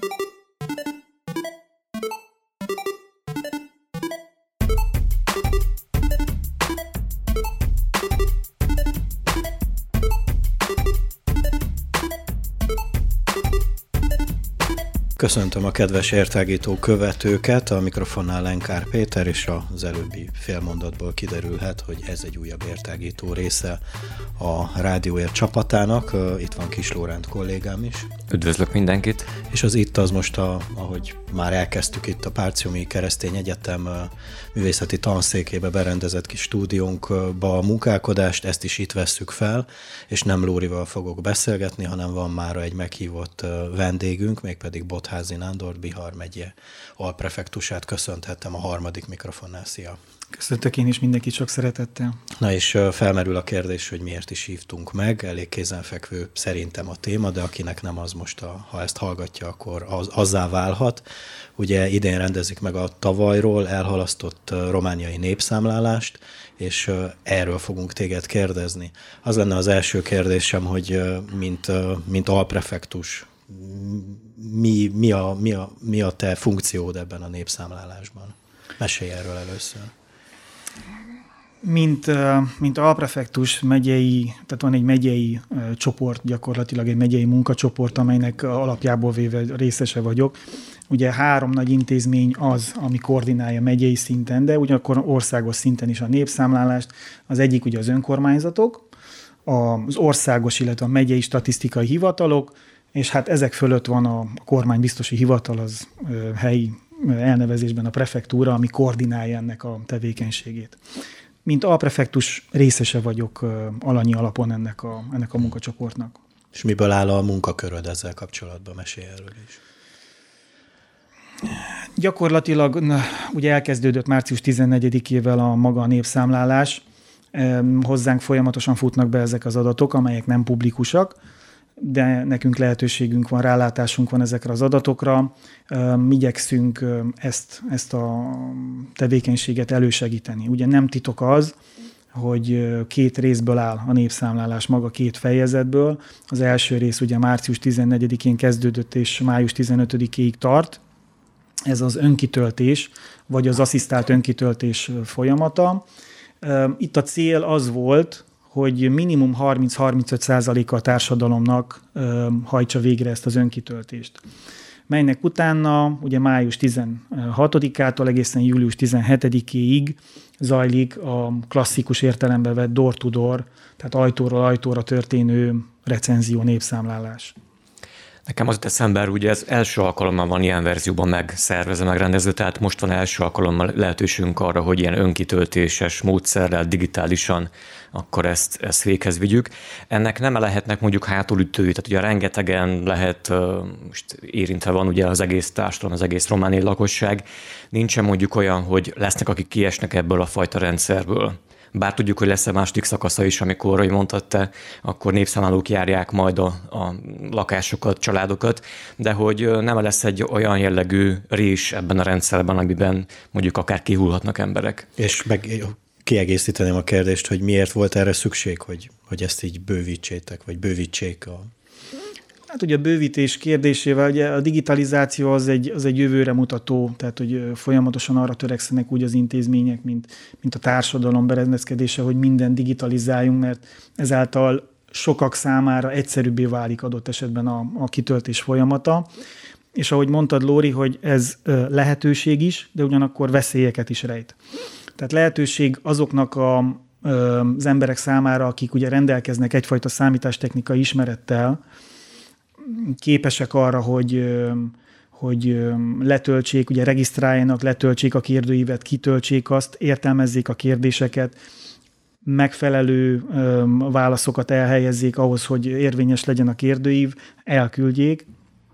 Köszöntöm a kedves értágító követőket, a mikrofonnál Lenkár Péter, és az előbbi félmondatból kiderülhet, hogy ez egy újabb értágító része a Rádióér csapatának. Itt van Kis Lóránt kollégám is. Üdvözlök mindenkit! És az itt az most, ahogy már elkezdtük itt a Párciumi Keresztény Egyetem művészeti tanszékébe berendezett kis stúdiónkba a munkálkodást, ezt is itt vesszük fel, és nem Lórival fogok beszélgetni, hanem van mára egy meghívott vendégünk, mégpedig Bottházy Nándort, Bihar megye alprefektusát köszönhettem a harmadik mikrofonnál. Szia! Köszöntök én is mindenkit sok szeretettel. Na és felmerül a kérdés, hogy miért is hívtunk meg, elég kézenfekvő szerintem a téma, de akinek nem az most, ha ezt hallgatja, akkor azzá válhat. Ugye idén rendezik meg a tavalyról elhalasztott romániai népszámlálást, és erről fogunk téged kérdezni. Az lenne az első kérdésem, hogy mint alprefektus, mi a te funkciód ebben a népszámlálásban? Mesélj erről először. Mint alprefektus megyei, tehát van egy megyei csoport, gyakorlatilag egy megyei munkacsoport, amelynek alapjából véve részese vagyok. Ugye 3 nagy intézmény az, ami koordinálja megyei szinten, de ugyanakkor országos szinten is a népszámlálást. Az egyik ugye az önkormányzatok, az országos, illetve a megyei statisztikai hivatalok, és hát ezek fölött van a kormánybiztosi hivatal, az helyi elnevezésben a prefektúra, ami koordinálja ennek a tevékenységét. Mint alprefektus részese vagyok alanyi alapon ennek a munkacsoportnak. És miből áll a munkaköröd ezzel kapcsolatban? Mesélj erről is. Gyakorlatilag ugye elkezdődött március 14-ével a maga a népszámlálás. Hozzánk folyamatosan futnak be ezek az adatok, amelyek nem publikusak, de nekünk lehetőségünk van, rálátásunk van ezekre az adatokra. Igyekszünk ezt a tevékenységet elősegíteni. Ugye nem titok az, hogy 2 részből áll a népszámlálás, maga 2 fejezetből. Az első rész ugye március 14-én kezdődött és május 15-ig tart. Ez az önkitöltés, vagy az asszisztált önkitöltés folyamata. Itt a cél az volt, hogy minimum 30-35%-a a társadalomnak hajtsa végre ezt az önkitöltést. Melynek utána ugye május 16-ától egészen július 17-ig zajlik a klasszikus értelembe vett door-to-door, tehát ajtóról ajtóra történő recenzió, népszámlálás. Nekem az jut eszembe, ugye ez első alkalommal van ilyen verzióban megszervezve, megrendezve, tehát most van első alkalommal lehetőségünk arra, hogy ilyen önkitöltéses módszerrel, digitálisan akkor ezt véghez vigyük. Ennek nem lehetnek mondjuk hátulütői, tehát ugye rengetegen lehet, most érintve van ugye az egész társadalom, az egész romániai lakosság. Nincsen mondjuk olyan, hogy lesznek, akik kiesnek ebből a fajta rendszerből. Bár tudjuk, hogy lesz a második szakasza is, amikor, ahogy mondtad te, akkor népszámlálók járják majd a lakásokat, családokat, de hogy nem lesz egy olyan jellegű rés ebben a rendszerben, amiben mondjuk akár kihullhatnak emberek. És kiegészíteném a kérdést, hogy miért volt erre szükség, hogy ezt így bővítsétek, vagy bővítsék a... Hát ugye a bővítés kérdésével, ugye a digitalizáció az egy jövőre mutató, tehát hogy folyamatosan arra törekszenek úgy az intézmények, mint a társadalom berendezkedése, hogy mindent digitalizáljunk, mert ezáltal sokak számára egyszerűbbé válik adott esetben a kitöltés folyamata. És ahogy mondtad, Lóri, hogy ez lehetőség is, de ugyanakkor veszélyeket is rejt. Tehát lehetőség azoknak az emberek számára, akik ugye rendelkeznek egyfajta számítástechnikai ismerettel, képesek arra, hogy letöltsék, ugye regisztráljanak, letöltsék a kérdőívet, kitöltsék azt, értelmezzék a kérdéseket, megfelelő válaszokat elhelyezzék ahhoz, hogy érvényes legyen a kérdőív, elküldjék.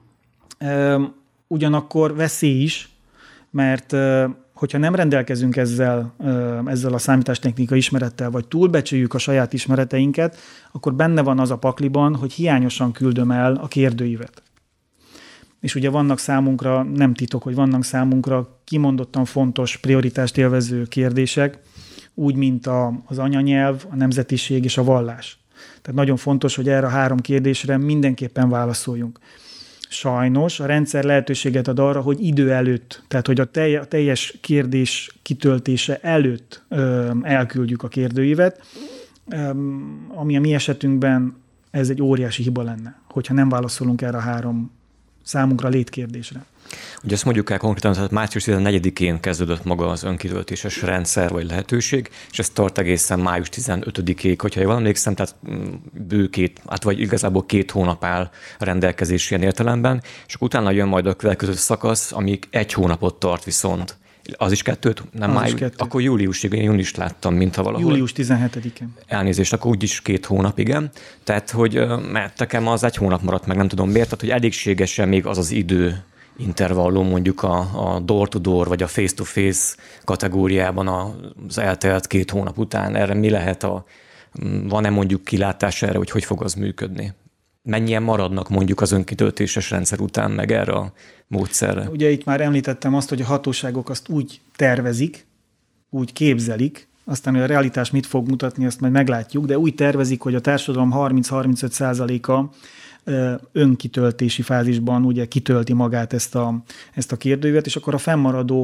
Ugyanakkor veszély is, mert hogyha nem rendelkezünk ezzel a számítástechnikai ismerettel, vagy túlbecsüljük a saját ismereteinket, akkor benne van az a pakliban, hogy hiányosan küldöm el a kérdőívet. És ugye vannak számunkra, nem titok, hogy vannak számunkra kimondottan fontos prioritást élvező kérdések, úgy, mint az anyanyelv, a nemzetiség és a vallás. Tehát nagyon fontos, hogy erre a 3 kérdésre mindenképpen válaszoljunk. sajnos a rendszer lehetőséget ad arra, hogy idő előtt, tehát hogy a teljes kérdés kitöltése előtt elküldjük a kérdőívet, ami a mi esetünkben ez egy óriási hiba lenne, hogyha nem válaszolunk erre a 3 számunkra létkérdésre. Ugye ezt mondjuk el konkrétan, tehát március 14-én kezdődött maga az önkitöltéses rendszer vagy lehetőség, és ez tart egészen május 15-ig, hogyha jól emlékszem, tehát vagy igazából 2 hónap áll a rendelkezés ilyen értelemben, és akkor utána jön majd a következő szakasz, amíg 1 hónapot tart viszont. Az is 2, nem az május? Akkor júliusig, én júniust láttam, mintha valahol. Július 17-én. Elnézést, akkor úgyis 2 hónap, igen. Tehát, hogy mert nekem az 1 hónap maradt meg, nem tudom miért, tehát, hogy elégségesen még az az idő intervallum mondjuk a door-to-door vagy a face-to-face kategóriában az eltelt 2 hónap után. Erre mi lehet van-e mondjuk kilátás erre, hogy fog az működni? Mennyien maradnak mondjuk az önkitöltéses rendszer után meg erre a módszerre? Ugye itt már említettem azt, hogy a hatóságok azt úgy tervezik, úgy képzelik, aztán, hogy a realitás mit fog mutatni, azt majd meglátjuk, de úgy tervezik, hogy a társadalom 30-35%-a önkitöltési fázisban ugye kitölti magát ezt a kérdőívet, és akkor a fennmaradó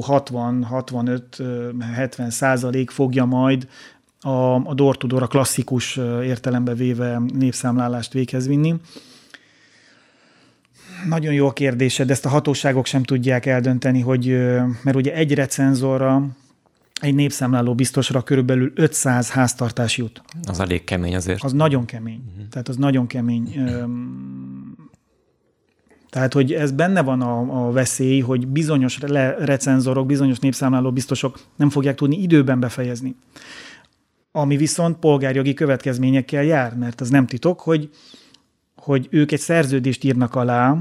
60-65-70% fogja majd a door-to-door, a klasszikus értelembe véve népszámlálást véghez vinni. Nagyon jó a kérdése, de ezt a hatóságok sem tudják eldönteni, mert ugye egy recenzorra, egy népszámláló biztosra körülbelül 500 háztartás jut. Az elég kemény azért. Az nagyon kemény. Tehát az nagyon kemény. Tehát, hogy ez benne van a veszély, hogy bizonyos recenzorok, bizonyos népszámláló biztosok nem fogják tudni időben befejezni. Ami viszont polgárjogi következményekkel jár, mert az nem titok, hogy ők egy szerződést írnak alá,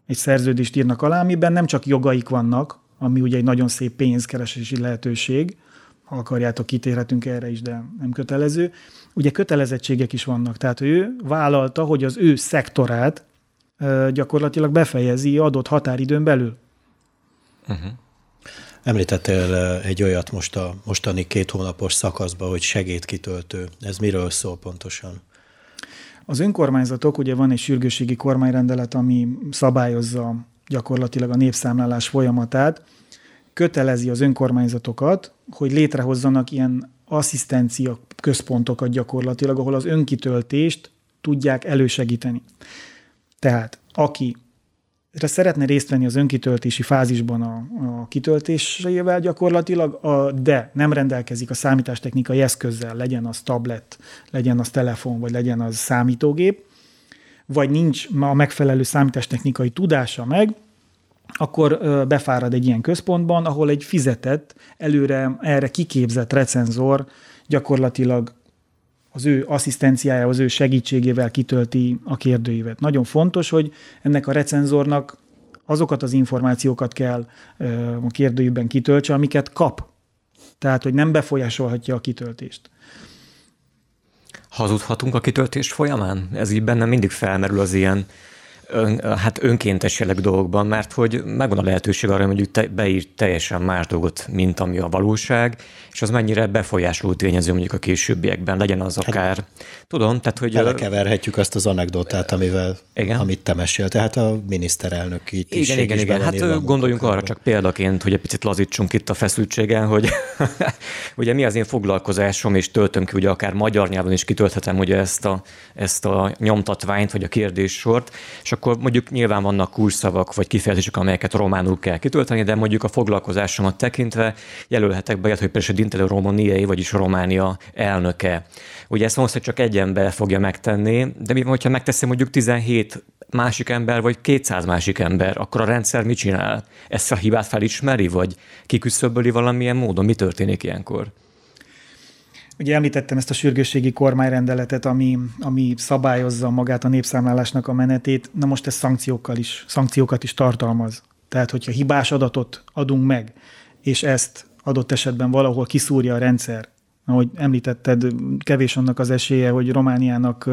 amiben nem csak jogaik vannak, ami ugye egy nagyon szép pénzkeresési lehetőség, ha akarjátok, kitérhetünk erre is, de nem kötelező. Ugye kötelezettségek is vannak, tehát ő vállalta, hogy az ő szektorát gyakorlatilag befejezi adott határidőn belül. Uh-huh. Említettél egy olyat most a mostani 2 hónapos szakaszban, hogy segédkitöltő. Ez miről szól pontosan? Az önkormányzatok, ugye van egy sürgősségi kormányrendelet, ami szabályozza gyakorlatilag a népszámlálás folyamatát, kötelezi az önkormányzatokat, hogy létrehozzanak ilyen asszisztencia központokat gyakorlatilag, ahol az önkitöltést tudják elősegíteni. Tehát aki szeretne részt venni az önkitöltési fázisban a kitöltésével gyakorlatilag, de nem rendelkezik a számítástechnikai eszközzel, legyen az tablet, legyen az telefon, vagy legyen az számítógép, vagy nincs a megfelelő számítástechnikai tudása meg, akkor befárad egy ilyen központban, ahol egy fizetett, előre erre kiképzett recenzor gyakorlatilag az ő asszisztenciája, az ő segítségével kitölti a kérdőívet. Nagyon fontos, hogy ennek a recenzornak azokat az információkat kell a kérdőívben kitöltse, amiket kap. Tehát, hogy nem befolyásolhatja a kitöltést. Hazudhatunk a kitöltés folyamán? Ez így bennem mindig felmerül az ilyen önkéntes jellegű dolgokban, mert hogy megvan a lehetőség arra, hogy mondjuk beír teljesen más dolgot, mint ami a valóság, és az mennyire befolyásoló tényező mondjuk a későbbiekben, legyen az akár, tudom, tehát hogy... Belekeverhetjük azt az anekdotát, amit te mesél, tehát a miniszterelnök itt is. Igen. Hát gondoljunk arra csak példaként, hogy egy picit lazítsunk itt a feszültségen, hogy ugye mi az én foglalkozásom, és töltöm ki, ugye akár magyar nyelven is kitölthetem ugye ezt a nyomtatványt, vagy a kérdéssort, és akkor mondjuk nyilván vannak kulcsszavak vagy kifejezések, amelyeket románul kell kitölteni, de mondjuk a foglalkozásomat tekintve jelölhetek be, hogy például Dintele Romaniei, vagyis Románia elnöke. Ugye ezt valószínűleg csak egy ember fogja megtenni, de mi van, hogyha megteszi mondjuk 17 másik ember, vagy 200 másik ember, akkor a rendszer mit csinál? Ezt a hibát felismeri, vagy kiküszöböli valamilyen módon? Mi történik ilyenkor? Ugye említettem ezt a sürgősségi kormányrendeletet, ami szabályozza magát a népszámlálásnak a menetét. Na most ez szankciókat is tartalmaz. Tehát, hogyha hibás adatot adunk meg, és ezt adott esetben valahol kiszúrja a rendszer, ahogy említetted, kevés annak az esélye, hogy Romániának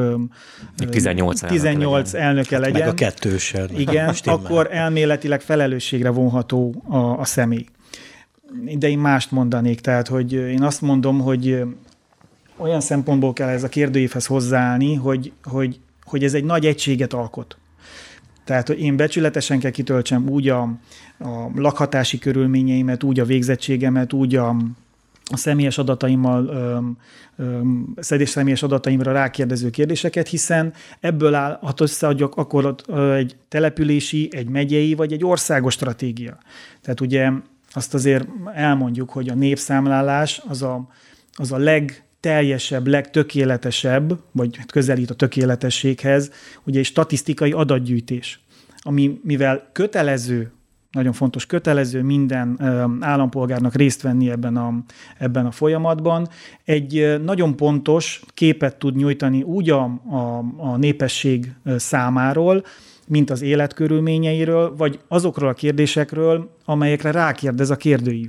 18 elnöke legyen. Meg a kettősen. Igen, akkor elméletileg felelősségre vonható a személy. De én mást mondanék, tehát, hogy én azt mondom, hogy olyan szempontból kell ez a kérdőívhez hozzáállni, hogy ez egy nagy egységet alkot. Tehát, hogy én becsületesen kell kitöltsem úgy a lakhatási körülményeimet, úgy a végzettségemet, úgy a személyes adataimmal, személyes adataimra rákérdező kérdéseket, hiszen ebből állhat össze akkor egy települési, egy megyei vagy egy országos stratégia. Tehát ugye azt azért elmondjuk, hogy a népszámlálás az a legteljesebb, legtökéletesebb, vagy közelít a tökéletességhez, ugye egy statisztikai adatgyűjtés, ami mivel kötelező, nagyon fontos, kötelező minden állampolgárnak részt venni ebben a folyamatban. Egy nagyon pontos képet tud nyújtani úgy a népesség számáról, mint az életkörülményeiről, vagy azokról a kérdésekről, amelyekre rákérdez a kérdőív.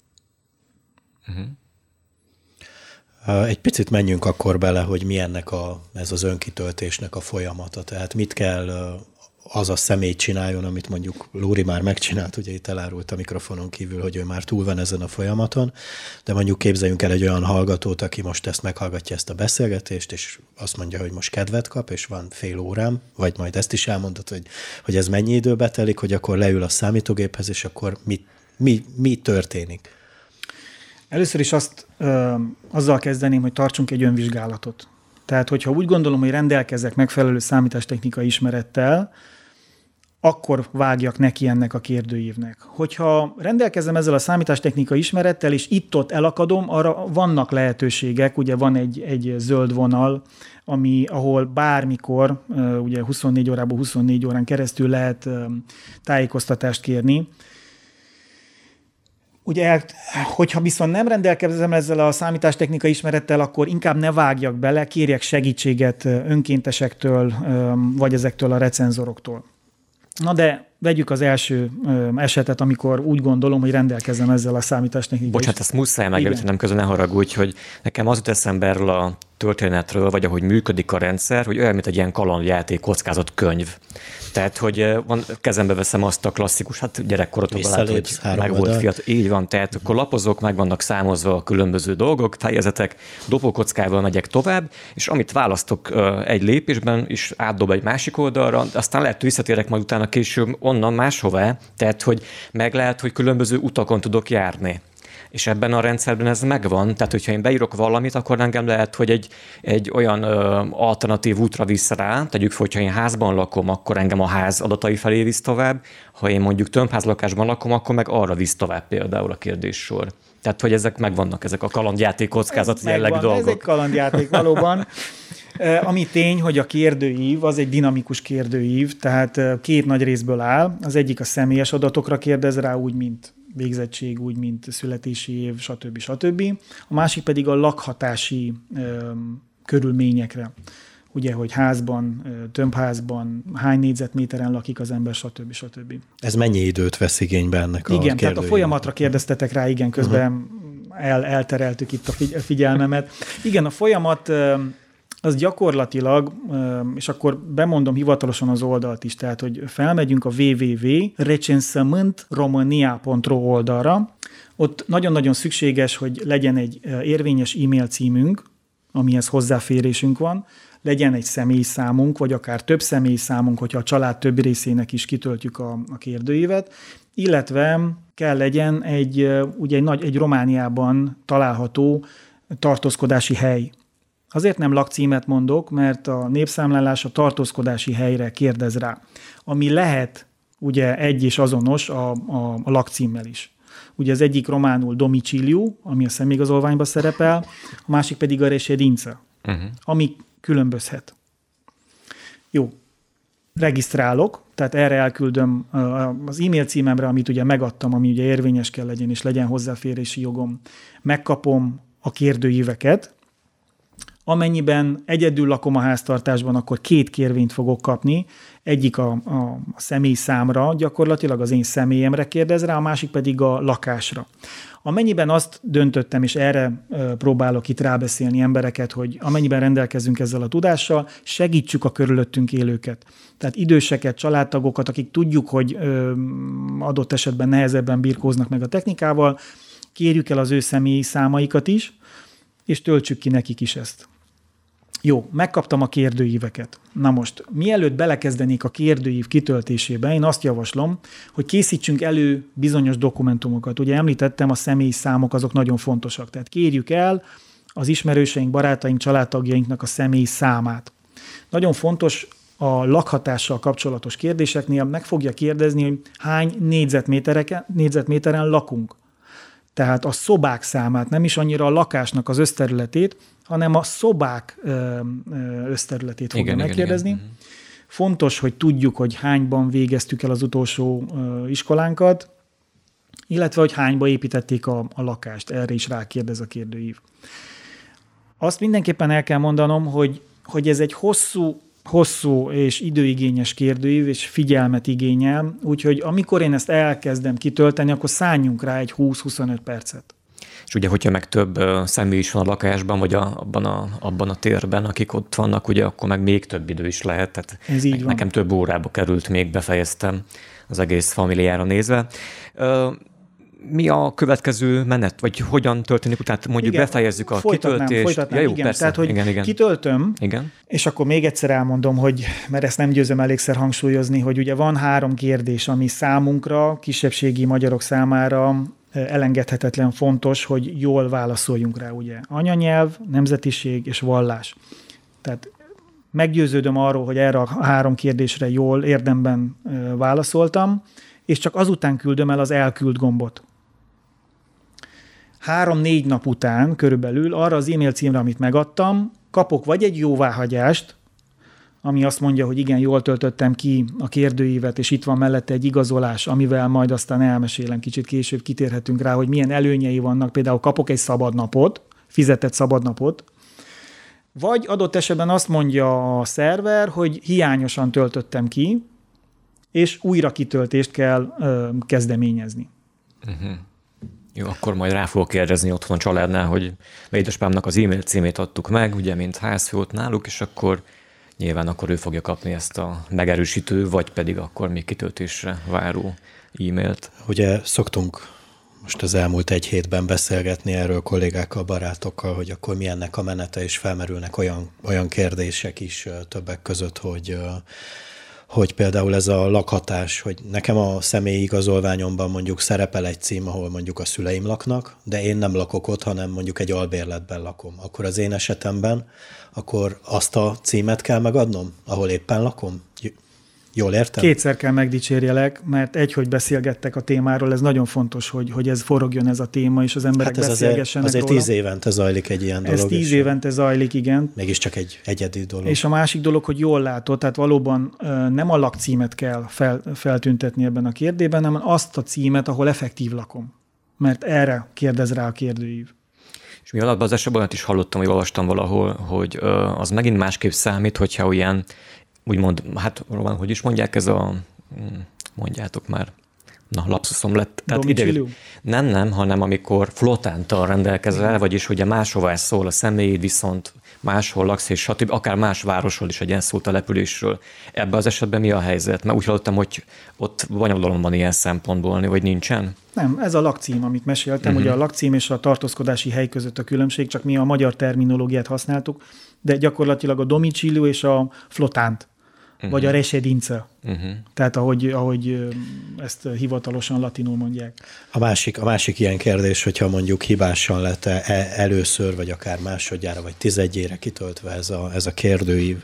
Egy picit menjünk akkor bele, hogy mi ennek ez az önkitöltésnek a folyamata. Tehát mit kell az a személy csináljon, amit mondjuk Lóri már megcsinált, ugye itt elárult a mikrofonon kívül, hogy ő már túl van ezen a folyamaton, de mondjuk képzeljünk el egy olyan hallgatót, aki most ezt meghallgatja, ezt a beszélgetést, és azt mondja, hogy most kedvet kap, és van fél órám, vagy majd ezt is elmondod, hogy ez mennyi időbe telik, hogy akkor leül a számítógéphez, és akkor mi történik? Először is azzal kezdeném, hogy tartsunk egy önvizsgálatot. Tehát, hogyha úgy gondolom, hogy rendelkezek megfelelő számítástechnikai ismerettel, akkor vágjak neki ennek a kérdőívnek. Hogyha rendelkezem ezzel a számítástechnikai ismerettel, és itt-ott elakadom, arra vannak lehetőségek, ugye van egy zöld vonal, ahol bármikor, ugye 24 órából 24 órán keresztül lehet tájékoztatást kérni. Ugye, hogyha viszont nem rendelkezem ezzel a számítástechnikai ismerettel, akkor inkább ne vágjak bele, kérjek segítséget önkéntesektől, vagy ezektől a recenzoroktól. Na de vegyük az első esetet, amikor úgy gondolom, hogy rendelkezem ezzel a számítástechnikai. Bocsánat, ezt muszáj megemlítenem, közben ne haragudj, hogy nekem az jut eszembe erről a történetről, vagy ahogy működik a rendszer, hogy olyan, mint egy ilyen kalandjáték kockázat könyv. Tehát, hogy kezembe veszem azt a klasszikus, hát gyerekkorotokban látod, hogy meg volt fiatal. Így van, tehát akkor lapozok, meg vannak számozva a különböző dolgok, fejezetek, dobókockával megyek tovább, és amit választok egy lépésben, is átdob egy másik oldalra, aztán lehet, hogy visszatérek majd utána később onnan máshová, tehát, hogy meg lehet, hogy különböző utakon tudok járni. És ebben a rendszerben ez megvan, tehát hogyha én beírok valamit, akkor engem lehet, hogy egy olyan alternatív útra visz rá, tegyük fel, hogyha én házban lakom, akkor engem a ház adatai felé visz tovább, ha én mondjuk tömbházlakásban lakom, akkor meg arra visz tovább például a kérdéssor. Tehát, hogy ezek megvannak, ezek a kalandjáték kockázat jellegű dolgok. Ez egy kalandjáték valóban. Ami tény, hogy a kérdőív az egy dinamikus kérdőív, tehát két nagy részből áll. Az egyik a személyes adatokra kérdez rá, úgy, mint végzettség, úgy, mint születési év, stb. A másik pedig a lakhatási körülményekre. Ugye, hogy házban, tömbházban, hány négyzetméteren lakik az ember, stb. Ez mennyi időt vesz igénybe ennek a kérdőjének? Igen, tehát a folyamatra kérdeztetek rá, igen, közben eltereltük itt a figyelmemet. Igen, a folyamat az gyakorlatilag, és akkor bemondom hivatalosan az oldalt is, tehát, hogy felmegyünk a www.recensământromânia.ro oldalra. Ott nagyon-nagyon szükséges, hogy legyen egy érvényes e-mail címünk, amihez hozzáférésünk van, legyen egy személyszámunk, vagy akár több személyszámunk, hogyha a család több részének is kitöltjük a kérdőívet, illetve kell legyen egy Romániában található tartózkodási hely. Azért nem lakcímet mondok, mert a népszámlálás a tartózkodási helyre kérdez rá, ami lehet ugye egy és azonos a lakcímmel is. Ugye az egyik románul domiciliu, ami a személyigazolványban szerepel, a másik pedig a reședință, ami különbözhet. Jó, regisztrálok, tehát erre elküldöm az e-mail címemre, amit ugye megadtam, ami ugye érvényes kell legyen, és legyen hozzáférési jogom. Megkapom a kérdőíveket. Amennyiben egyedül lakom a háztartásban, akkor 2 kérvényt fogok kapni. Egyik a személyszámra, gyakorlatilag az én személyemre kérdez rá, a másik pedig a lakásra. Amennyiben azt döntöttem, és erre próbálok itt rábeszélni embereket, hogy amennyiben rendelkezünk ezzel a tudással, segítsük a körülöttünk élőket. Tehát időseket, családtagokat, akik tudjuk, hogy adott esetben nehezebben birkóznak meg a technikával, kérjük el az ő személyi számaikat is, és töltsük ki nekik is ezt. Jó, megkaptam a kérdőíveket. Na most, mielőtt belekezdenék a kérdőív kitöltésébe, én azt javaslom, hogy készítsünk elő bizonyos dokumentumokat. Ugye említettem, a személyi számok azok nagyon fontosak. Tehát kérjük el az ismerőseink, barátaink, családtagjainknak a személyi számát. Nagyon fontos a lakhatással kapcsolatos kérdéseknél, meg fogja kérdezni, hogy hány négyzetméteren lakunk. Tehát a szobák számát, nem is annyira a lakásnak az összterületét, hanem a szobák összterületét fogja megkérdezni. Igen. Fontos, hogy tudjuk, hogy hányban végeztük el az utolsó iskolánkat, illetve, hogy hányba építették a lakást. Erre is rákérdez a kérdőív. Azt mindenképpen el kell mondanom, hogy ez egy hosszú és időigényes kérdőív, és figyelmet igényel, úgyhogy amikor én ezt elkezdem kitölteni, akkor szálljunk rá egy 20-25 percet. És ugye, hogyha meg több személy is van a lakásban, vagy abban a térben, akik ott vannak, ugye akkor meg még több idő is lehet. Tehát ez így van. Nekem több órába került, még befejeztem az egész familiára nézve. Mi a következő menet, vagy hogyan történik utána? Mondjuk igen, befejezzük a kitöltést. Folytatnám, jó, igen. Persze. Tehát, hogy igen. Kitöltöm, igen. És akkor még egyszer elmondom, hogy, mert ezt nem győzöm elégszer hangsúlyozni, hogy ugye van 3 kérdés, ami számunkra, kisebbségi magyarok számára elengedhetetlen fontos, hogy jól válaszoljunk rá, ugye. Anyanyelv, nemzetiség és vallás. Tehát meggyőződöm arról, hogy erre a 3 kérdésre jól, érdemben válaszoltam, és csak azután küldöm el az elküld gombot. 3-4 nap után körülbelül arra az e-mail címre, amit megadtam, kapok vagy egy jóváhagyást, ami azt mondja, hogy igen, jól töltöttem ki a kérdőívet, és itt van mellette egy igazolás, amivel majd aztán elmesélem, kicsit később kitérhetünk rá, hogy milyen előnyei vannak. Például kapok egy szabadnapot, fizetett szabadnapot, vagy adott esetben azt mondja a szerver, hogy hiányosan töltöttem ki, és újra kitöltést kell kezdeményezni. Uh-huh. Jó, akkor majd rá fogok kérdezni otthon a családnál, hogy édesapámnak az e-mail címét adtuk meg, ugye, mint házfőt náluk, és akkor nyilván akkor ő fogja kapni ezt a megerősítő, vagy pedig akkor még kitöltésre váró e-mailt. Ugye szoktunk most az elmúlt 1 hétben beszélgetni erről kollégákkal, barátokkal, hogy akkor mi ennek a menete, és felmerülnek olyan kérdések is többek között, hogy például ez a lakhatás, hogy nekem a személyi igazolványomban mondjuk szerepel egy cím, ahol mondjuk a szüleim laknak, de én nem lakok ott, hanem mondjuk egy albérletben lakom. Akkor az én esetemben, akkor azt a címet kell megadnom, ahol éppen lakom? Jól értem? 2-szer kell megdicsérjelek, mert hogy beszélgettek a témáról, ez nagyon fontos, hogy ez forogjon ez a téma, és az emberek beszélgessenek azért 10 évente zajlik egy ilyen dolog. Ez 10 évente zajlik, igen. Mégiscsak egy egyedi dolog. És a másik dolog, hogy jól látod, tehát valóban nem a lakcímet kell feltüntetni ebben a kérdében, hanem azt a címet, ahol effektív lakom. Mert erre kérdez rá a kérdőív. És mi alapban az esetben is hallottam, hogy olvastam valahol, hogy az megint másképp számít, hogyha olyan úgymond, hát Roman, hogy is mondják, ez a, mondjátok már, lapszuszom lett. Nem, hanem amikor flottántal rendelkezel, vagyis ugye máshová szól a személyed, viszont máshol laksz, és stb. Akár más városról is egyen szó településről. Ebben az esetben mi a helyzet? Mert úgy hallottam, hogy ott bonyolulom van ilyen szempontból, vagy nincsen? Nem, ez a lakcím, amit meséltem, ugye a lakcím és a tartózkodási hely között a különbség, csak mi a magyar terminológiát használtuk, de gyakorlatilag a domiciliu és a flottánt. Vagy a residenza. Tehát ahogy ezt hivatalosan latinul mondják. A másik ilyen kérdés, hogyha mondjuk hibásan lett először, vagy akár másodjára, vagy 11-ére kitöltve ez a kérdőív,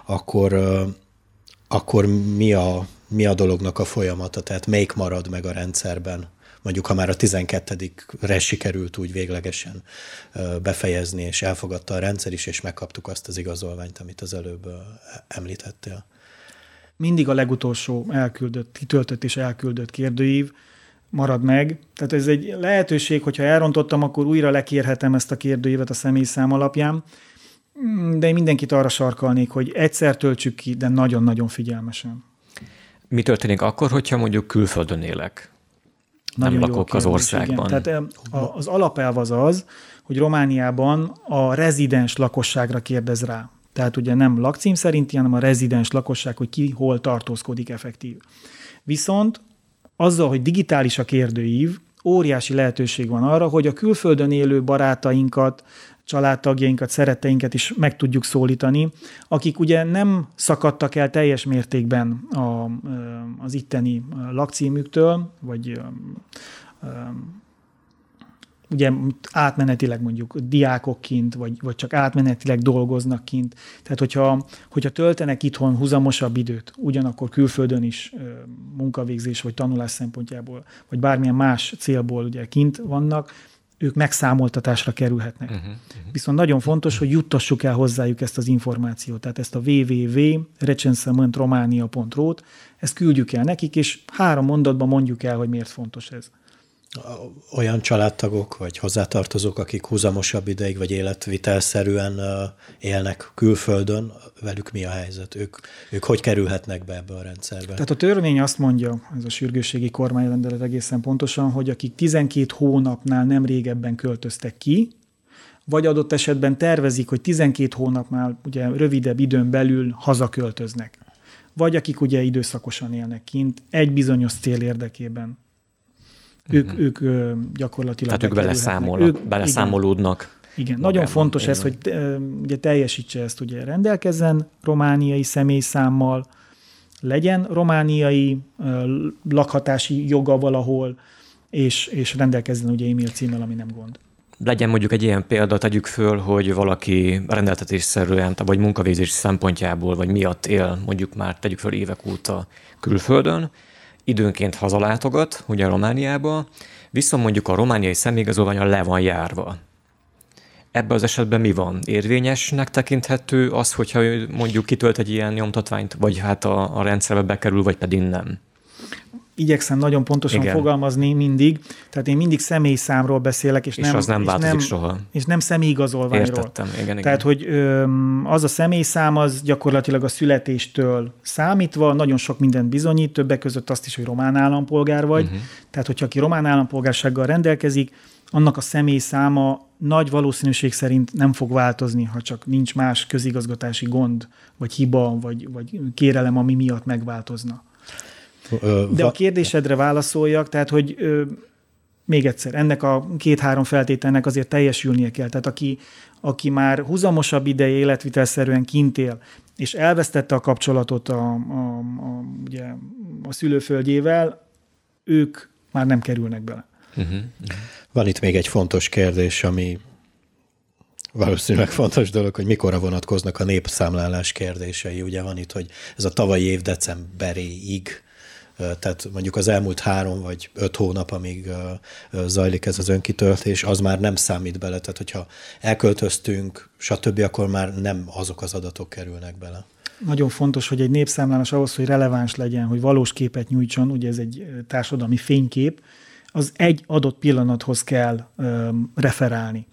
akkor mi a dolognak a folyamata? Tehát melyik marad meg a rendszerben? Mondjuk, ha már a 12-re sikerült úgy véglegesen befejezni, és elfogadta a rendszer is, és megkaptuk azt az igazolványt, amit az előbb említettél. Mindig a legutolsó kitöltött és elküldött kérdőív marad meg. Tehát ez egy lehetőség, hogyha elrontottam, akkor újra lekérhetem ezt a kérdőívet a személyszám alapján, de én mindenkit arra sarkalnék, hogy egyszer töltsük ki, de nagyon-nagyon figyelmesen. Mi történik akkor, hogyha mondjuk külföldön élek? Nem lakok az országban. Igen. Tehát az alapelv az, hogy Romániában a rezidens lakosságra kérdez rá. Tehát ugye nem lakcím szerinti, hanem a rezidens lakosság, hogy ki hol tartózkodik effektív. Viszont azzal, hogy digitális a kérdőív, óriási lehetőség van arra, hogy a külföldön élő barátainkat, családtagjainkat, szeretteinket is meg tudjuk szólítani, akik ugye nem szakadtak el teljes mértékben az itteni lakcímüktől, vagy ugye átmenetileg mondjuk diákok kint, vagy csak átmenetileg dolgoznak kint. Tehát hogyha töltenek itthon huzamosabb időt, ugyanakkor külföldön is munkavégzés vagy tanulás szempontjából, vagy bármilyen más célból ugye kint vannak, ők megszámoltatásra kerülhetnek. Viszont nagyon fontos, hogy juttassuk el hozzájuk ezt az információt, tehát ezt a www.recensementromania.ro-t, ezt küldjük el nekik, és 3 mondatban mondjuk el, hogy miért fontos ez. Olyan családtagok vagy hozzátartozók, akik huzamosabb ideig vagy életvitelszerűen élnek külföldön, velük mi a helyzet? Ők hogy kerülhetnek be ebbe a rendszerbe? Tehát a törvény azt mondja, ez a sürgősségi kormányrendelet egészen pontosan, hogy akik 12 hónapnál nem régebben költöztek ki, vagy adott esetben tervezik, hogy 12 hónapnál ugye rövidebb időn belül hazaköltöznek. Vagy akik ugye időszakosan élnek kint, egy bizonyos cél érdekében. Ők gyakorlatilag tehát ők beleszámolódnak. Igen, nagyon fontos ez, hogy ugye teljesítse ezt, ugye rendelkezzen romániai személyszámmal, legyen romániai lakhatási joga valahol, és rendelkezzen ugye e-mail címmel, ami nem gond. Legyen mondjuk egy ilyen példa, tegyük föl, hogy valaki rendeltetésszerűen, vagy munkavégzés szempontjából, vagy miatt él, mondjuk már tegyük föl évek óta külföldön, időnként hazalátogat, ugye Romániába, viszont mondjuk a romániai személyigazolványa le van járva. Ebben az esetben mi van? Érvényesnek tekinthető az, hogyha mondjuk kitölt egy ilyen nyomtatványt, vagy hát a rendszerbe bekerül, vagy pedig nem? Igyekszem nagyon pontosan fogalmazni mindig, tehát én mindig személyszámról beszélek, és az nem változik soha. És nem személyigazolványról. Értettem, igen. Tehát, hogy az a személyszám az gyakorlatilag a születéstől számítva nagyon sok mindent bizonyít, többek között azt is, hogy román állampolgár vagy. Tehát, hogyha aki román állampolgársággal rendelkezik, annak a személyszáma nagy valószínűség szerint nem fog változni, ha csak nincs más közigazgatási gond, vagy hiba, vagy kérelem, ami miatt megváltozna. De a kérdésedre válaszoljak, tehát, hogy még egyszer, ennek a 2-3 feltételnek azért teljesülnie kell. Tehát aki már huzamosabb ideje életvitelszerűen kint él, és elvesztette a kapcsolatot ugye a szülőföldjével, ők már nem kerülnek bele. Van itt még egy fontos kérdés, ami valószínűleg fontos dolog, hogy mikorra vonatkoznak a népszámlálás kérdései. Ugye van itt, hogy ez a tavalyi év decemberéig, tehát mondjuk az elmúlt 3 vagy 5 hónap, amíg zajlik ez az önkitöltés, az már nem számít bele. Tehát, hogyha elköltöztünk, stb., akkor már nem azok az adatok kerülnek bele. Nagyon fontos, hogy egy népszámlálás ahhoz, hogy releváns legyen, hogy valós képet nyújtson, ugye ez egy társadalmi fénykép, az egy adott pillanathoz kell referálni.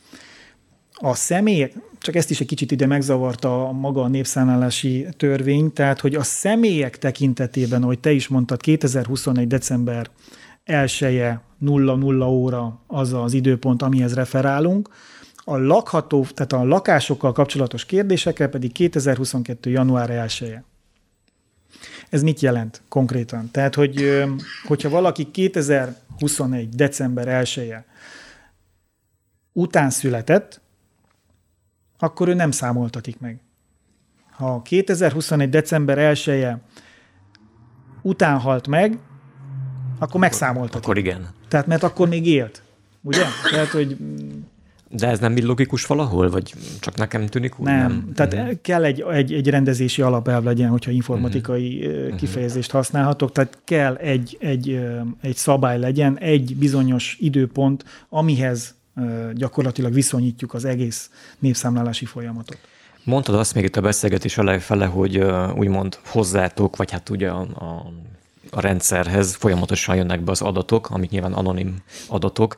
A személyek, csak ezt is egy kicsit ide megzavarta maga a népszámlálási törvény, tehát, hogy a személyek tekintetében, ahogy te is mondtad, 2021. december 1-e 00 óra az az időpont, amihez referálunk, a lakható, tehát a lakásokkal kapcsolatos kérdésekre pedig 2022. január 1-e. Ez mit jelent konkrétan? Tehát, hogyha valaki 2021. december 1-e után született, akkor ő nem számoltatik meg. Ha 2021. december 1-e után halt meg, akkor megszámoltatik. Akkor igen. Tehát, mert akkor még élt. Ugye? Tehát, hogy... De ez nem logikus valahol, vagy csak nekem tűnik úgy? Nem. Tehát kell egy rendezési alapelv legyen, hogyha informatikai kifejezést használhatok, tehát kell egy szabály legyen, egy bizonyos időpont, amihez gyakorlatilag viszonyítjuk az egész népszámlálási folyamatot. Mondtad azt még itt a beszélgetés elejfele, hogy úgymond hozzátok, vagy hát ugye a rendszerhez folyamatosan jönnek be az adatok, amik nyilván anonim adatok,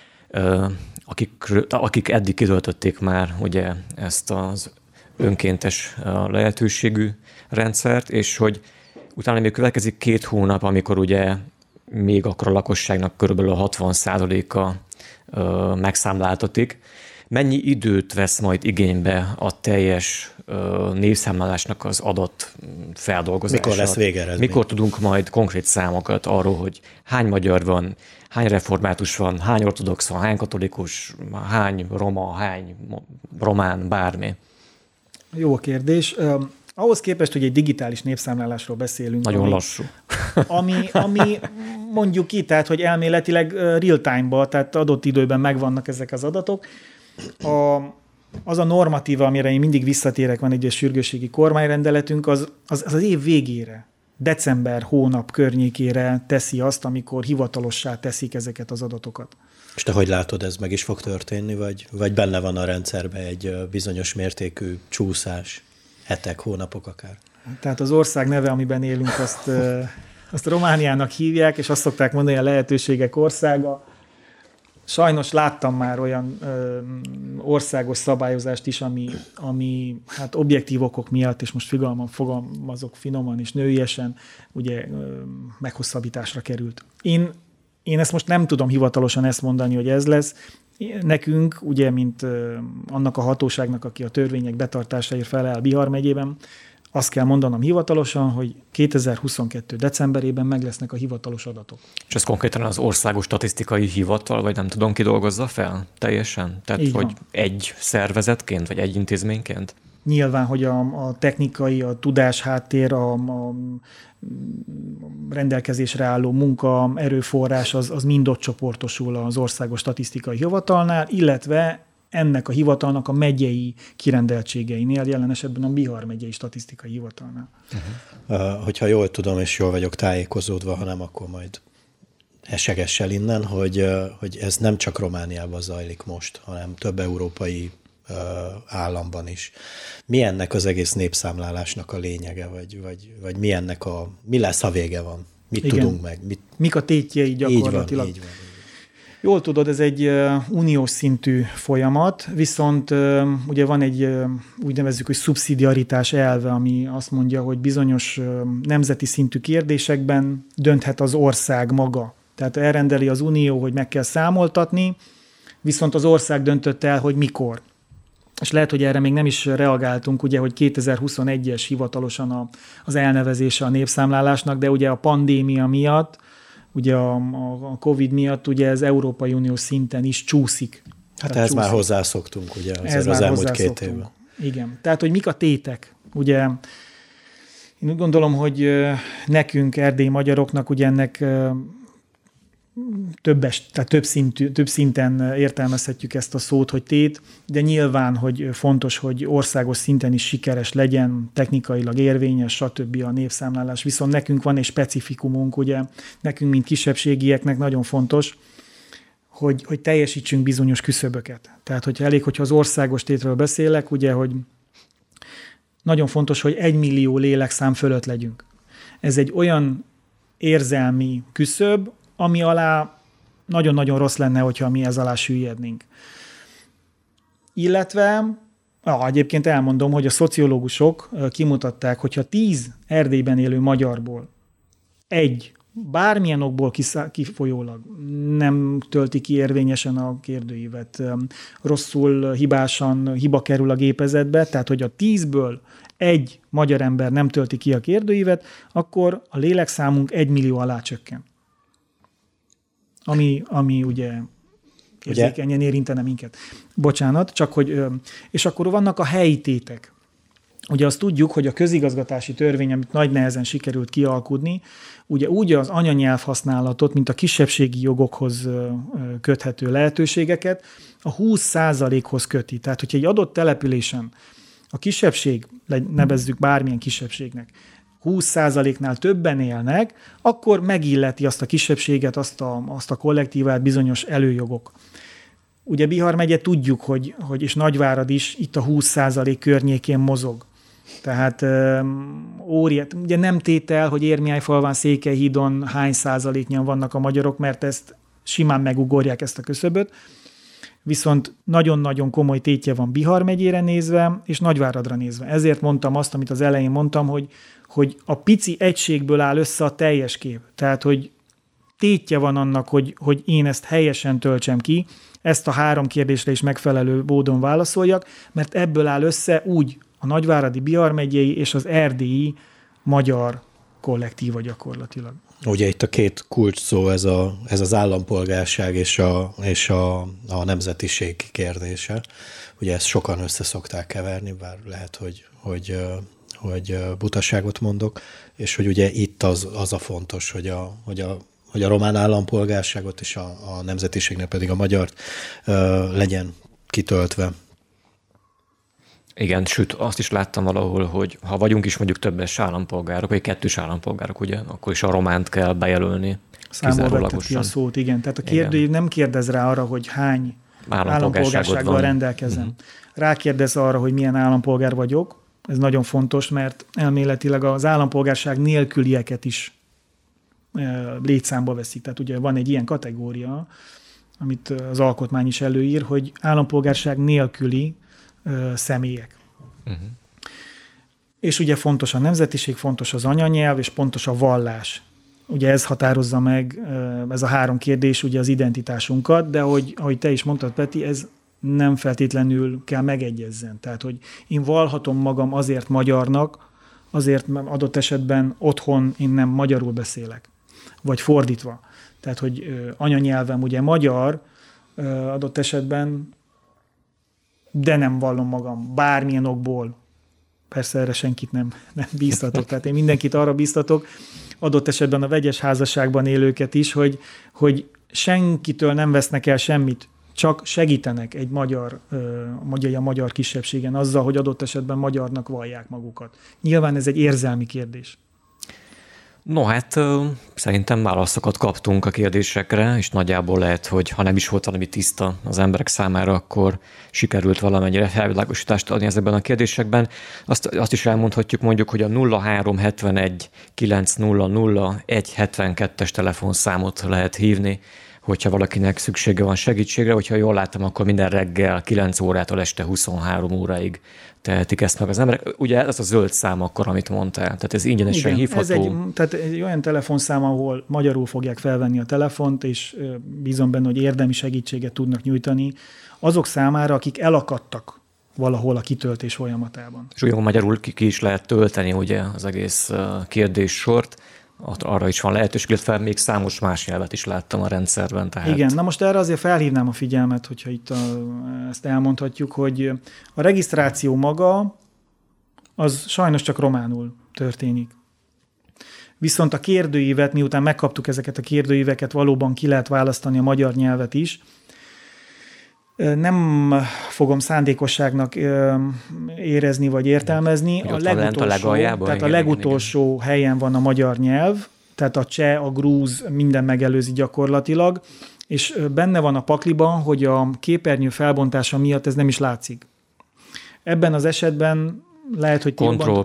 akik eddig kitöltötték már ugye ezt az önkéntes lehetőségű rendszert, és hogy utána még következik 2 hónap, amikor ugye még akkor a lakosságnak körülbelül a 60%-a megszámláltatik, Mennyi időt vesz majd igénybe a teljes népszámlálásnak az adat feldolgozása? Mikor lesz végeredmény? Mikor tudunk majd konkrét számokat arról, hogy hány magyar van, hány református van, hány ortodox van, hány katolikus, hány roma, hány román, bármi? Jó a kérdés. Ahhoz képest, hogy egy digitális népszámlálásról beszélünk. Nagyon lassú. Ami mondjuk ki, tehát, hogy elméletileg real-time-ban, tehát adott időben megvannak ezek az adatok. Az a normatíva, amire én mindig visszatérek, van egy sürgősségi kormányrendeletünk, az év végére, december hónap környékére teszi azt, amikor hivatalossá teszik ezeket az adatokat. És te hogy látod, ez meg is fog történni, vagy benne van a rendszerben egy bizonyos mértékű csúszás, hetek, hónapok akár? Tehát az ország neve, amiben élünk, azt Romániának hívják, és azt szokták mondani, a lehetőségek országa. Sajnos láttam már olyan országos szabályozást is, ami hát objektív okok miatt, és most fogalmazok finoman és nőiesen, ugye meghosszabbításra került. Én ezt most nem tudom hivatalosan ezt mondani, hogy ez lesz. Nekünk, ugye, mint annak a hatóságnak, aki a törvények betartásáért felel Bihar megyében, azt kell mondanom hivatalosan, hogy 2022. decemberében meg lesznek a hivatalos adatok. És ez konkrétan az Országos Statisztikai Hivatal, vagy nem tudom, ki dolgozza fel teljesen? Tehát, így hogy van. Egy szervezetként, vagy egy intézményként? Nyilván, hogy a technikai, a tudásháttér, a rendelkezésre álló munka, erőforrás, az mind ott csoportosul az Országos Statisztikai Hivatalnál, illetve ennek a hivatalnak a megyei kirendeltségeinél, jelen esetben a Bihar megyei statisztikai hivatalnál. Hogyha jól tudom, és jól vagyok tájékozódva, ha nem, akkor majd esegessel innen, hogy ez nem csak Romániában zajlik most, hanem több európai államban is. Mi ennek az egész népszámlálásnak a lényege, vagy mi lesz, ha vége van? Mit Igen. tudunk meg? Mik a tétjei gyakorlatilag? Így van. Jól tudod, ez egy uniós szintű folyamat, viszont ugye van egy úgy nevezzük, hogy szubszidiaritás elve, ami azt mondja, hogy bizonyos nemzeti szintű kérdésekben dönthet az ország maga. Tehát elrendeli az unió, hogy meg kell számoltatni, viszont az ország döntött el, hogy mikor. És lehet, hogy erre még nem is reagáltunk, ugye, hogy 2021-es hivatalosan az elnevezése a népszámlálásnak, de ugye a pandémia miatt, ugye a Covid miatt ugye ez Európai Uniós szinten is csúszik. Hát ehhez már hozzászoktunk, ugye, az elmúlt 2 évben. Igen. Tehát, hogy mik a tétek? Ugye én úgy gondolom, hogy nekünk, erdélyi magyaroknak ugye ennek több szinten értelmezhetjük ezt a szót, hogy tét, de nyilván, hogy fontos, hogy országos szinten is sikeres legyen, technikailag érvényes, stb. A népszámlálás. Viszont nekünk van egy specifikumunk, ugye, nekünk, mint kisebbségieknek nagyon fontos, hogy teljesítsünk bizonyos küszöböket. Tehát, hogyha az országos tétről beszélek, ugye, hogy nagyon fontos, hogy 1 millió lélekszám fölött legyünk. Ez egy olyan érzelmi küszöb, ami alá nagyon-nagyon rossz lenne, hogyha mi ez alá süllyednénk. Illetve, egyébként elmondom, hogy a szociológusok kimutatták, hogyha 10 Erdélyben élő magyarból egy bármilyen okból kifolyólag nem tölti ki érvényesen a kérdőívet, rosszul, hibásan hiba kerül a gépezetbe, tehát hogy a 10-ből egy magyar ember nem tölti ki a kérdőívet, akkor a lélekszámunk 1 millió alá csökken. Ami ugye érzékenyen érintene minket. Bocsánat, csak hogy... És akkor vannak a helyi tétek. Ugye azt tudjuk, hogy a közigazgatási törvény, amit nagy nehezen sikerült kialkudni, ugye úgy az anyanyelvhasználatot, mint a kisebbségi jogokhoz köthető lehetőségeket a 20%-hoz köti. Tehát, hogyha egy adott településen a kisebbség, nevezzük bármilyen kisebbségnek, 20%-nál többen élnek, akkor megilleti azt a kisebbséget, azt a kollektívát bizonyos előjogok. Ugye Bihar megye tudjuk, hogy és Nagyvárad is itt a 20% környékén mozog. Tehát ugye nem tétel, hogy Érmiályfalván, Székelyhídon hány százaléknyian vannak a magyarok, mert ezt simán megugorják ezt a küszöböt. Viszont nagyon-nagyon komoly tétje van Bihar megyére nézve, és Nagyváradra nézve. Ezért mondtam azt, amit az elején mondtam, hogy a pici egységből áll össze a teljes kép. Tehát, hogy tétje van annak, hogy én ezt helyesen töltsem ki, ezt a 3 kérdésre is megfelelő módon válaszoljak, mert ebből áll össze úgy a Nagyváradi Bihar megyei és az erdélyi magyar kollektíva gyakorlatilag. Ugye itt a 2 kulcs szó, ez az állampolgárság és a nemzetiség kérdése. Ugye ezt sokan össze szokták keverni, bár lehet, hogy butaságot mondok, és hogy ugye itt az a fontos, hogy a román állampolgárságot és a nemzetiségnek pedig a magyart legyen kitöltve. Igen, sőt, azt is láttam valahol, hogy ha vagyunk is mondjuk többes állampolgárok, vagy 2 állampolgárok, ugye, akkor is a románt kell bejelölni. Számol vetted ki a szót, igen. Tehát a kérdő nem kérdez rá arra, hogy hány állampolgársággal rendelkezem. Rákérdez arra, hogy milyen állampolgár vagyok. Ez nagyon fontos, mert elméletileg az állampolgárság nélkülieket is létszámba veszik. Tehát ugye van egy ilyen kategória, amit az alkotmány is előír, hogy állampolgárság nélküli személyek. És ugye fontos a nemzetiség, fontos az anyanyelv, és fontos a vallás. Ugye ez határozza meg, ez a 3 kérdés ugye az identitásunkat, de ahogy te is mondtad, Peti, ez nem feltétlenül kell megegyezzen. Tehát, hogy én vallhatom magam azért magyarnak, azért adott esetben otthon én nem magyarul beszélek. Vagy fordítva. Tehát, hogy anyanyelvem ugye magyar, adott esetben, de nem vallom magam bármilyen okból. Persze erre senkit nem bíztatok. Tehát én mindenkit arra bíztatok, adott esetben a vegyes házasságban élőket is, hogy senkitől nem vesznek el semmit, csak segítenek egy a magyar kisebbségen azzal, hogy adott esetben magyarnak vallják magukat. Nyilván ez egy érzelmi kérdés. No, hát szerintem válaszokat kaptunk a kérdésekre, és nagyjából lehet, hogy ha nem is volt valami tiszta az emberek számára, akkor sikerült valamennyire felvilágosítást adni ezekben a kérdésekben. Azt is elmondhatjuk mondjuk, hogy a 0371 900 172-es telefonszámot lehet hívni, hogyha valakinek szüksége van segítségre, hogyha jól láttam, akkor minden reggel 9 órától este 23 óráig tehetik ezt meg az emberek. Ugye ez a zöld szám akkor, amit mondtál, tehát ez ingyenesen hívható. Tehát egy olyan telefonszám, ahol magyarul fogják felvenni a telefont, és bízom benne, hogy érdemi segítséget tudnak nyújtani azok számára, akik elakadtak valahol a kitöltés folyamatában. És ugyan magyarul ki is lehet tölteni ugye az egész kérdéssort, arra is van lehetőség, illetve még számos más nyelvet is láttam a rendszerben. Tehát... Igen, na most erre azért felhívnám a figyelmet, hogyha itt ezt elmondhatjuk, hogy a regisztráció maga az sajnos csak románul történik. Viszont a kérdőívet, miután megkaptuk ezeket a kérdőíveket, valóban ki lehet választani a magyar nyelvet is. Nem fogom szándékosságnak érezni vagy értelmezni. A legutolsó helyen van a magyar nyelv, tehát a cseh, a grúz minden megelőzi gyakorlatilag, és benne van a pakliban, hogy a képernyő felbontása miatt ez nem is látszik. Ebben az esetben lehet, hogy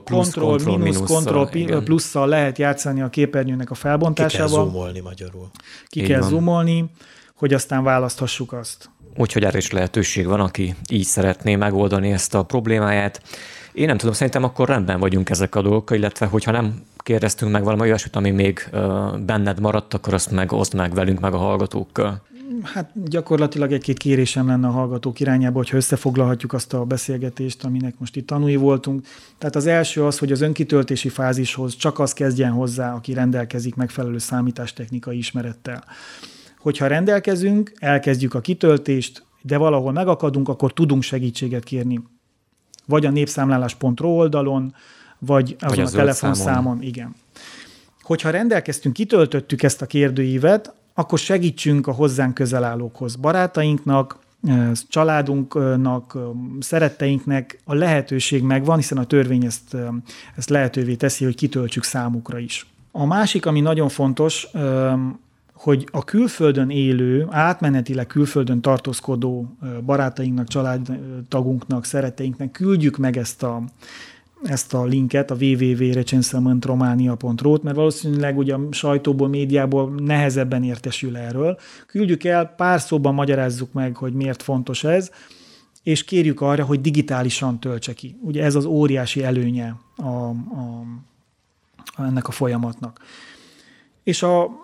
Ctrl plusszal lehet játszani a képernyőnek a felbontásával. Ki kell zoomolni magyarul. Ki kell zoomolni, hogy aztán választhassuk azt. Úgyhogy erre is lehetőség van, aki így szeretné megoldani ezt a problémáját. Én nem tudom, szerintem akkor rendben vagyunk ezek a dolgok, illetve hogyha nem kérdeztünk meg valami olyasmit, ami még benned maradt, akkor azt meg oszd meg velünk, meg a hallgatókkal. Hát gyakorlatilag egy-két kérésem lenne a hallgatók irányába, hogyha összefoglalhatjuk azt a beszélgetést, aminek most itt tanúi voltunk. Tehát az első az, hogy az önkitöltési fázishoz csak az kezdjen hozzá, aki rendelkezik megfelelő számítástechnikai ismerettel. Hogyha rendelkezünk, elkezdjük a kitöltést, de valahol megakadunk, akkor tudunk segítséget kérni. Vagy a népszámlálás.ro oldalon, vagy azon a telefonszámon. Igen. Hogyha rendelkeztünk, kitöltöttük ezt a kérdőívet, akkor segítsünk a hozzánk közel állókhoz. Barátainknak, családunknak, szeretteinknek a lehetőség megvan, hiszen a törvény ezt lehetővé teszi, hogy kitöltsük számukra is. A másik, ami nagyon fontos, hogy a külföldön élő, átmenetileg külföldön tartózkodó barátainknak, családtagunknak, szeretteinknek küldjük meg ezt a linket, a www.recensamentromania.ro-t, mert valószínűleg ugye a sajtóból, médiából nehezebben értesül erről. Küldjük el, pár szóban magyarázzuk meg, hogy miért fontos ez, és kérjük arra, hogy digitálisan töltse ki. Ugye ez az óriási előnye ennek a folyamatnak. És a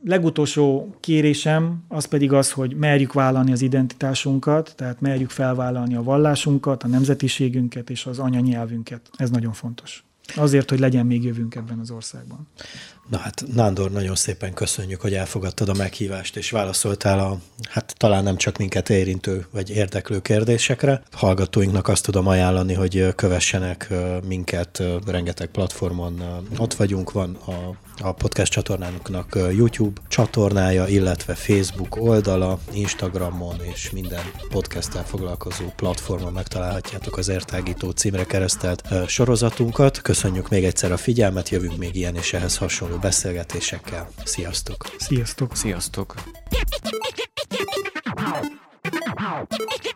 legutolsó kérésem az pedig az, hogy merjük vállalni az identitásunkat, tehát merjük felvállalni a vallásunkat, a nemzetiségünket és az anyanyelvünket. Ez nagyon fontos. Azért, hogy legyen még jövőnk ebben az országban. Na hát, Nándor, nagyon szépen köszönjük, hogy elfogadtad a meghívást, és válaszoltál talán nem csak minket érintő vagy érdeklő kérdésekre. Hallgatóinknak azt tudom ajánlani, hogy kövessenek minket rengeteg platformon. Ott vagyunk, van a podcast csatornánknak YouTube csatornája, illetve Facebook oldala, Instagramon és minden podcasttel foglalkozó platformon megtalálhatjátok az Értágító címre keresztelt sorozatunkat. Köszönjük még egyszer a figyelmet, jövünk még ilyen és ehhez hasonló beszélgetésekkel. Sziasztok! Sziasztok! Sziasztok!